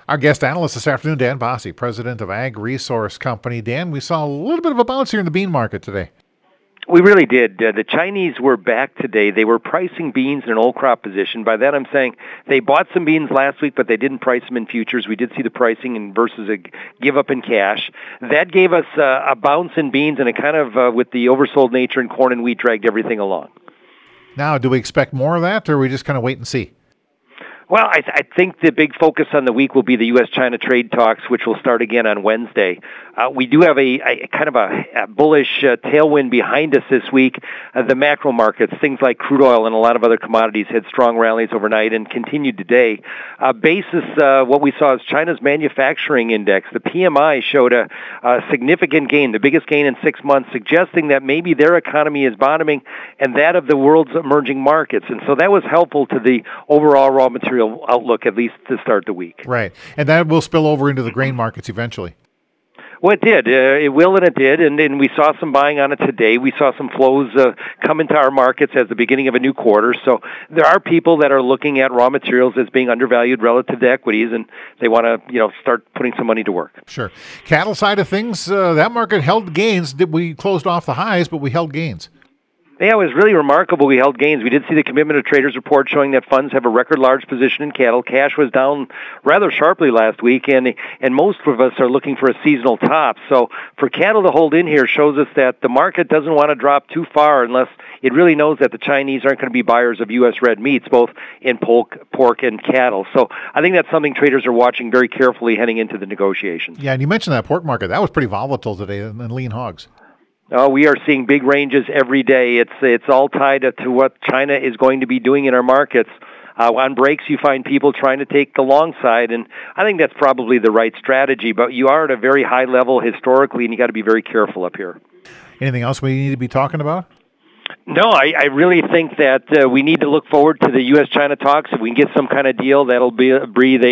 Our guest analyst this afternoon, Dan Bosse, president of Ag Resource Company. Dan, we saw a little bit of a bounce here in the bean market today. We really did. The Chinese were back today. They were pricing beans in an old crop position. By that I'm saying they bought some beans last week, but they didn't price them in futures. We did see the pricing in versus a give up in cash. That gave us a bounce in beans, and it kind of, with the oversold nature in corn and wheat, dragged everything along. Now, do we expect more of that, or are we just kind of wait and see? Well, I think the big focus on the week will be the U.S.-China trade talks, which will start again on Wednesday. We do have a kind of a bullish tailwind behind us this week. The macro markets, things like crude oil and a lot of other commodities, had strong rallies overnight and continued today. Basis, what we saw is China's manufacturing index. The PMI showed a significant gain, the biggest gain in 6 months, suggesting that maybe their economy is bottoming and that of the world's emerging markets. And so that was helpful to the overall raw material outlook, at least to start the week. Right. And that will spill over into the grain markets eventually. Well, it did. It will and it did, and we saw some buying on it today. We saw some flows come into our markets as the beginning of a new quarter. So there are people that are looking at raw materials as being undervalued relative to equities, and they want to start putting some money to work. Sure. Cattle side of things, that market held gains. We closed off the highs, but we held gains. Yeah, it was really remarkable. We held gains. We did see the Commitment of Traders report showing that funds have a record large position in cattle. Cash was down rather sharply last week, and most of us are looking for a seasonal top. So for cattle to hold in here shows us that the market doesn't want to drop too far unless it really knows that the Chinese aren't going to be buyers of U.S. red meats, both in pork and cattle. So I think that's something traders are watching very carefully heading into the negotiations. Yeah, and you mentioned that pork market. That was pretty volatile today in lean hogs. Oh, we are seeing big ranges every day. It's all tied to what China is going to be doing in our markets. On breaks, you find people trying to take the long side, and I think that's probably the right strategy. But you are at a very high level historically, and you got to be very careful up here. Anything else we need to be talking about? No, I really think that we need to look forward to the U.S.-China talks. If we can get some kind of deal, that'll breathe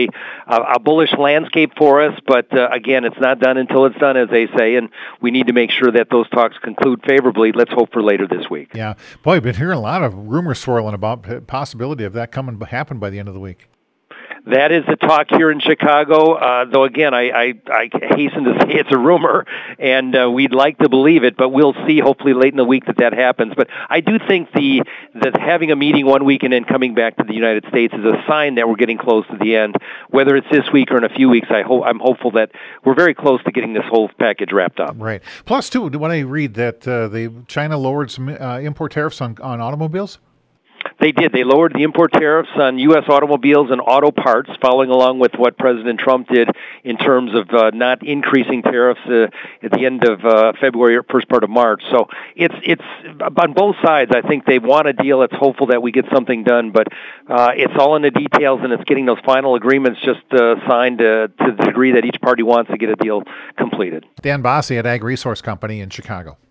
a bullish landscape for us. But again, it's not done until it's done, as they say, and we need to make sure that those talks conclude favorably. Let's hope for later this week. Yeah. Boy, we've been hearing a lot of rumors swirling about the possibility of that happen by the end of the week. That is the talk here in Chicago, though again, I hasten to say it's a rumor, and we'd like to believe it, but we'll see hopefully late in the week that happens. But I do think that having a meeting one week and then coming back to the United States is a sign that we're getting close to the end. Whether it's this week or in a few weeks, I'm hopeful that we're very close to getting this whole package wrapped up. Right. Plus, too, when I read that China lowered some import tariffs on automobiles? They did. They lowered the import tariffs on U.S. automobiles and auto parts, following along with what President Trump did in terms of not increasing tariffs at the end of February or first part of March. So it's on both sides. I think they want a deal. It's hopeful that we get something done, but it's all in the details, and it's getting those final agreements just signed to the degree that each party wants to get a deal completed. Dan Bosse at Ag Resource Company in Chicago.